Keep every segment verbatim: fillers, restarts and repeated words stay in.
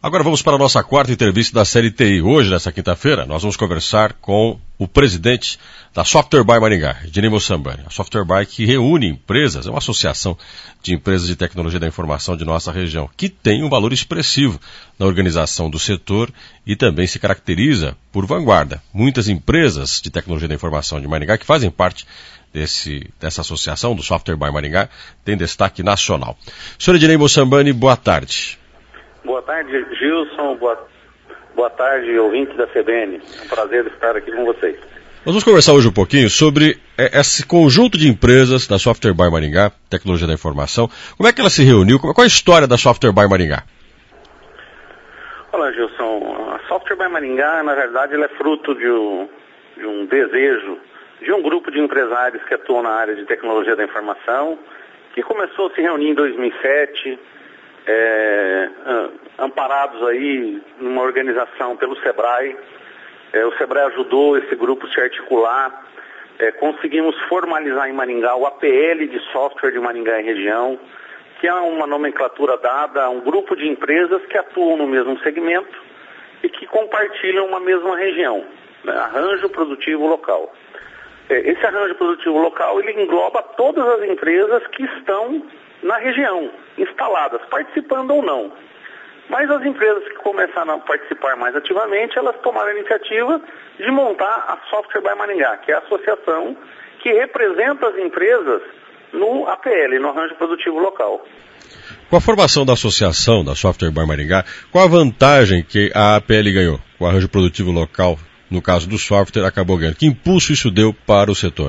Agora vamos para a nossa quarta entrevista da série T I. Hoje, nessa quinta-feira, nós vamos conversar com o presidente da Software by Maringá, Ednei Mossambani. A Software by que reúne empresas, é uma associação de empresas de tecnologia da informação de nossa região, que tem um valor expressivo na organização do setor e também se caracteriza por vanguarda. Muitas empresas de tecnologia da informação de Maringá que fazem parte desse, dessa associação do Software by Maringá têm destaque nacional. senhor Ednei Mossambani, boa tarde. Boa tarde, Gilson. Boa, boa tarde, ouvintes da C B N. É um prazer estar aqui com vocês. Nós vamos conversar hoje um pouquinho sobre esse conjunto de empresas da Software by Maringá, Tecnologia da Informação. Como é que ela se reuniu? Qual é a história da Software by Maringá? Olá, Gilson. A Software by Maringá, na verdade, ela é fruto de um, de um desejo de um grupo de empresários que atuam na área de tecnologia da informação, que começou a se reunir em dois mil e sete, É, amparados aí numa organização pelo Sebrae. É, o Sebrae ajudou esse grupo a se articular. É, conseguimos formalizar em Maringá o A P L de software de Maringá e região, que é uma nomenclatura dada a um grupo de empresas que atuam no mesmo segmento e que compartilham uma mesma região, né? Arranjo produtivo local. É, esse arranjo produtivo local, ele engloba todas as empresas que estão na região, instaladas, participando ou não. Mas as empresas que começaram a participar mais ativamente, elas tomaram a iniciativa de montar a Software by Maringá, que é a associação que representa as empresas no A P L, no Arranjo Produtivo Local. Com a formação da associação da Software by Maringá, qual a vantagem que a A P L ganhou? O Arranjo Produtivo Local, no caso do software, acabou ganhando. Que impulso isso deu para o setor?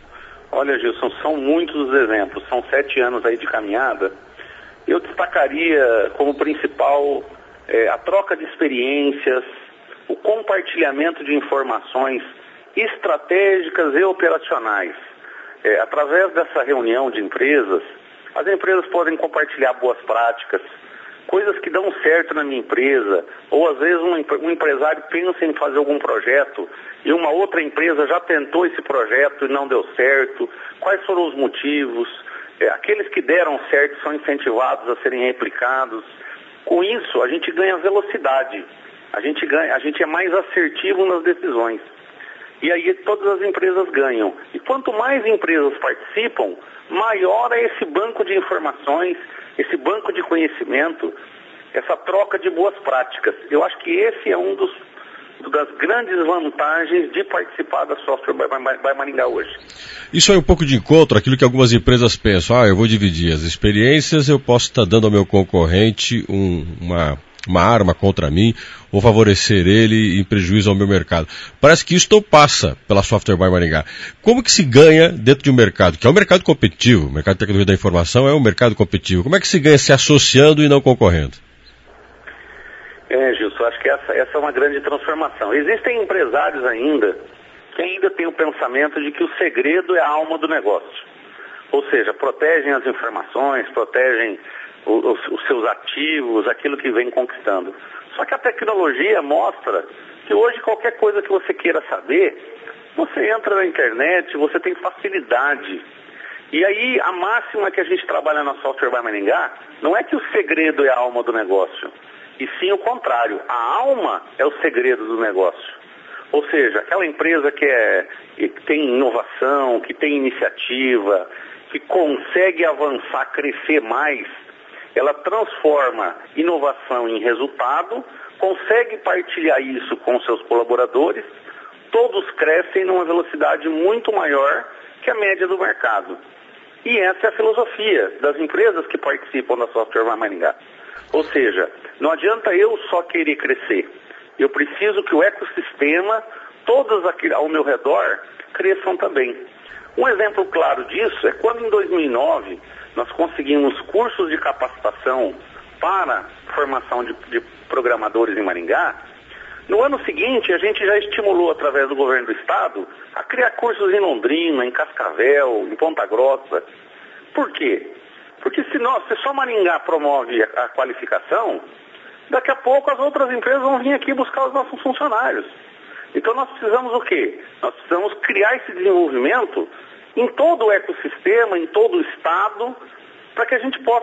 Olha, Gilson, são muitos os exemplos, são sete anos aí de caminhada. Eu destacaria como principal é, a troca de experiências, o compartilhamento de informações estratégicas e operacionais. É, através dessa reunião de empresas, as empresas podem compartilhar boas práticas, coisas que dão certo na minha empresa, ou às vezes um, um empresário pensa em fazer algum projeto e uma outra empresa já tentou esse projeto e não deu certo, quais foram os motivos, é, aqueles que deram certo são incentivados a serem replicados. Com isso, a gente ganha velocidade, a gente, ganha, a gente é mais assertivo nas decisões. E aí todas as empresas ganham. E quanto mais empresas participam, maior é esse banco de informações, esse banco de conhecimento, essa troca de boas práticas. Eu acho que esse é um dos das grandes vantagens de participar da Software by, by, by Maringá hoje. Isso é um pouco de encontro àquilo que algumas empresas pensam. Ah, eu vou dividir as experiências, eu posso estar dando ao meu concorrente um, uma, uma arma contra mim, ou favorecer ele em prejuízo ao meu mercado. Parece que isso não passa pela Software by Maringá. Como que se ganha dentro de um mercado, que é um mercado competitivo, o mercado de tecnologia da informação é um mercado competitivo. Como é que se ganha se associando e não concorrendo? É, Gilson, acho que essa, essa é uma grande transformação. Existem empresários ainda que ainda têm o pensamento de que o segredo é a alma do negócio. Ou seja, protegem as informações, protegem os, os seus ativos, aquilo que vem conquistando. Só que a tecnologia mostra que hoje qualquer coisa que você queira saber, você entra na internet, você tem facilidade. E aí a máxima que a gente trabalha na Software by Maringá não é que o segredo é a alma do negócio, e sim o contrário. A alma é o segredo do negócio. Ou seja, aquela empresa que, é, que tem inovação, que tem iniciativa, que consegue avançar, crescer mais, ela transforma inovação em resultado, consegue partilhar isso com seus colaboradores, todos crescem numa velocidade muito maior que a média do mercado. E essa é a filosofia das empresas que participam da Software by Maringá. Ou seja, não adianta eu só querer crescer. Eu preciso que o ecossistema, todos aqui ao meu redor, cresçam também. Um exemplo claro disso é quando em dois mil e nove nós conseguimos cursos de capacitação para formação de, de programadores em Maringá. No ano seguinte, a gente já estimulou, através do governo do estado, a criar cursos em Londrina, em Cascavel, em Ponta Grossa. Por quê? Porque se, nós, se só Maringá promove a, a qualificação, daqui a pouco as outras empresas vão vir aqui buscar os nossos funcionários. Então nós precisamos o quê? Nós precisamos criar esse desenvolvimento em todo o ecossistema, em todo o estado, para que a gente possa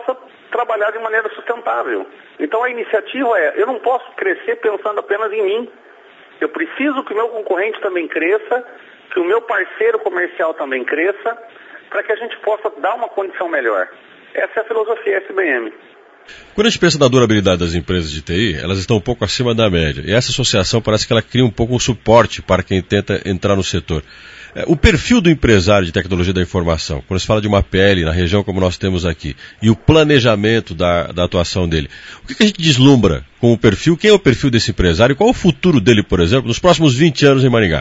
trabalhar de maneira sustentável. Então a iniciativa é, eu não posso crescer pensando apenas em mim. Eu preciso que o meu concorrente também cresça, que o meu parceiro comercial também cresça, para que a gente possa dar uma condição melhor. Essa é a filosofia S B M. Quando a gente pensa na durabilidade das empresas de T I, elas estão um pouco acima da média. E essa associação parece que ela cria um pouco um suporte para quem tenta entrar no setor. O perfil do empresário de tecnologia da informação, quando se fala de uma P L na região como nós temos aqui, e o planejamento da, da atuação dele, o que, que a gente deslumbra com o perfil? Quem é o perfil desse empresário? Qual é o futuro dele, por exemplo, nos próximos vinte anos em Maringá?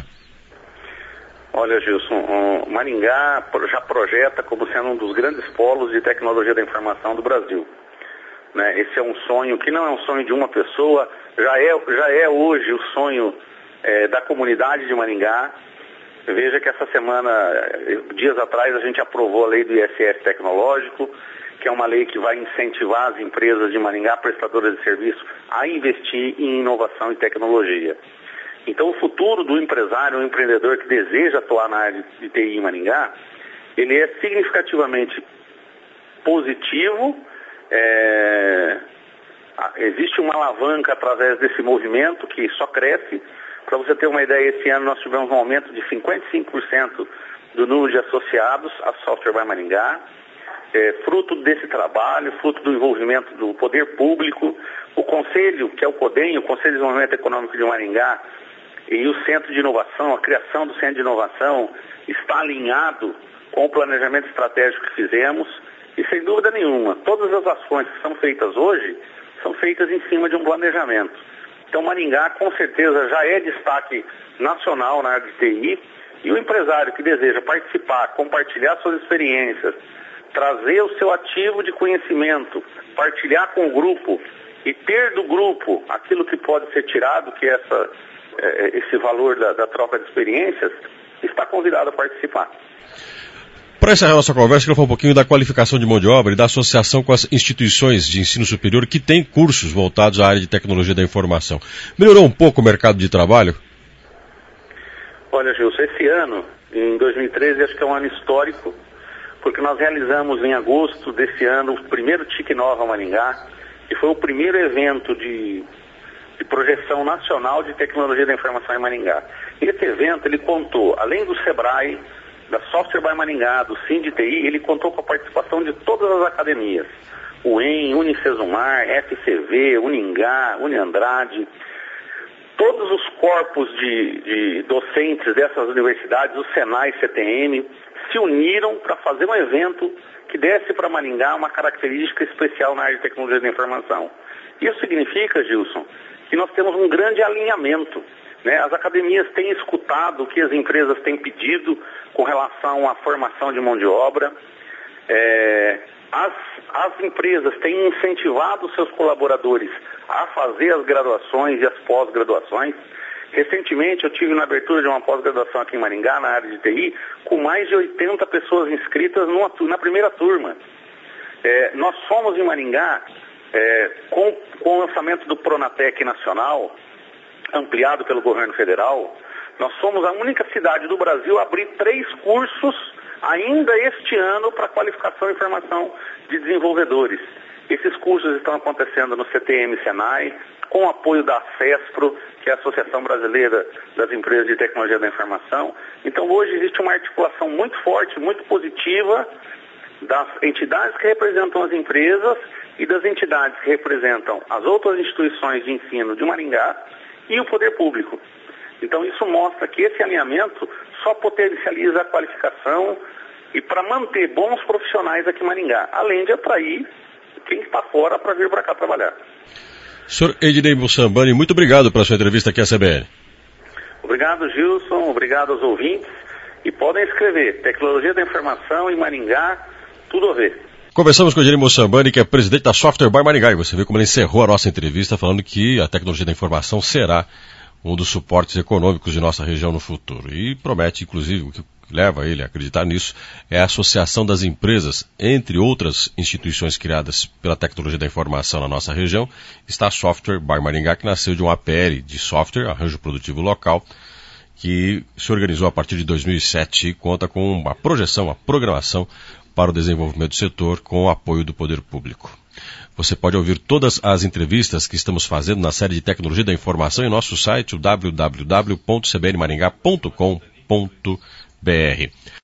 Olha, Gilson, o Maringá já projeta como sendo um dos grandes polos de tecnologia da informação do Brasil. Né? Esse é um sonho que não é um sonho de uma pessoa, já é, já é hoje o sonho é, da comunidade de Maringá. Veja que essa semana, dias atrás, a gente aprovou a lei do I S S tecnológico, que é uma lei que vai incentivar as empresas de Maringá, prestadoras de serviço, a investir em inovação e tecnologia. Então, o futuro do empresário, o empreendedor que deseja atuar na área de T I em Maringá, ele é significativamente positivo. É... Existe uma alavanca através desse movimento que só cresce. Para você ter uma ideia, esse ano nós tivemos um aumento de cinquenta e cinco por cento do número de associados à Software by Maringá, é, fruto desse trabalho, fruto do envolvimento do poder público. O Conselho, que é o CODEM, o Conselho de Desenvolvimento Econômico de Maringá, e o Centro de Inovação, a criação do Centro de Inovação, está alinhado com o planejamento estratégico que fizemos, e sem dúvida nenhuma, todas as ações que são feitas hoje, são feitas em cima de um planejamento. Então, Maringá, com certeza, já é destaque nacional na área de T I, e o empresário que deseja participar, compartilhar suas experiências, trazer o seu ativo de conhecimento, partilhar com o grupo e ter do grupo aquilo que pode ser tirado, que é essa, é, esse valor da, da troca de experiências, está convidado a participar. Para encerrar nossa conversa, eu quero falar um pouquinho da qualificação de mão de obra e da associação com as instituições de ensino superior que têm cursos voltados à área de tecnologia da informação. Melhorou um pouco o mercado de trabalho? Olha, Gilson, esse ano, em dois mil e treze, acho que é um ano histórico, porque nós realizamos em agosto desse ano o primeiro TIC Nova Maringá, que foi o primeiro evento de, de projeção nacional de tecnologia da informação em Maringá. E esse evento, ele contou, além do Sebrae, da Software by Maringá, do SINDI-TI, ele contou com a participação de todas as academias, o E M, Unicesumar, F C V, Uningá, Uniandrade, todos os corpos de, de docentes dessas universidades, o Senai, C T M, se uniram para fazer um evento que desse para Maringá uma característica especial na área de tecnologia da informação. Isso significa, Gilson, que nós temos um grande alinhamento. Né? As academias têm escutado o que as empresas têm pedido com relação à formação de mão de obra. É, as, as empresas têm incentivado seus colaboradores a fazer as graduações e as pós-graduações. Recentemente eu tive na abertura de uma pós-graduação aqui em Maringá, na área de T I, com mais de oitenta pessoas inscritas numa, na primeira turma. É, nós somos em Maringá, é, com, com o lançamento do Pronatec Nacional, ampliado pelo governo federal, nós somos a única cidade do Brasil a abrir três cursos ainda este ano para qualificação e formação de desenvolvedores. Esses cursos estão acontecendo no C T M Senai, com o apoio da ACESPRO, que é a Associação Brasileira das Empresas de Tecnologia da Informação. Então hoje existe uma articulação muito forte, muito positiva das entidades que representam as empresas e das entidades que representam as outras instituições de ensino de Maringá e o poder público. Então isso mostra que esse alinhamento só potencializa a qualificação e para manter bons profissionais aqui em Maringá, além de atrair quem está fora para vir para cá trabalhar. senhor Ednei Mussambani, muito obrigado pela sua entrevista aqui à C B N. Obrigado, Gilson, obrigado aos ouvintes, e podem escrever Tecnologia da Informação em Maringá, tudo a ver. Conversamos com o Ednei Mussambani, que é presidente da Software by Maringá, e você viu como ele encerrou a nossa entrevista falando que a tecnologia da informação será um dos suportes econômicos de nossa região no futuro. E promete, inclusive, o que leva ele a acreditar nisso, é a associação das empresas, entre outras instituições criadas pela tecnologia da informação na nossa região, está a Software by Maringá, que nasceu de um A P L de software, arranjo produtivo local, que se organizou a partir de dois mil e sete e conta com uma projeção, uma programação para o desenvolvimento do setor com o apoio do poder público. Você pode ouvir todas as entrevistas que estamos fazendo na série de Tecnologia da Informação em nosso site, o w w w ponto c b n maringá ponto com ponto b r.